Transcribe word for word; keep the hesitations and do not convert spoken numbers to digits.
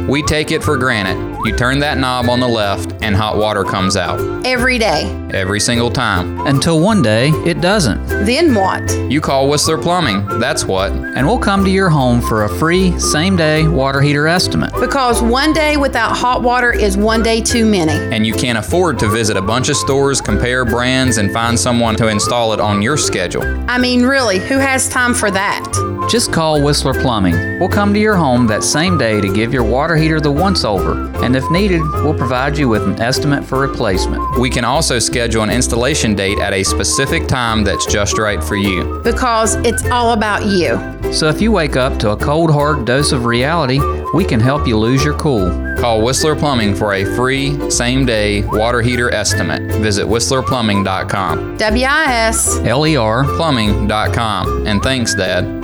We take it for granted. You turn that knob on the left and hot water comes out. Every day. Every single time. Until one day, it doesn't. Then what? You call Whistler Plumbing, that's what. And we'll come to your home for a free, same-day water heater estimate. Because one day without hot water is one day too many. And you can't afford to visit a bunch of stores, compare brands, and find someone to install it on your schedule. I mean, really, who has time for that? Just call Whistler Plumbing. We'll come to your home that same day to give your water heater the once-over. And if needed, we'll provide you with an estimate for replacement. We can also schedule an installation date at a specific time that's just right for you. Because it's all about you. So if you wake up to a cold, hard dose of reality, we can help you lose your cool. Call Whistler Plumbing for a free, same-day water heater estimate. Visit whistler plumbing dot com. W I S L E R plumbing dot com. And thanks, Dad.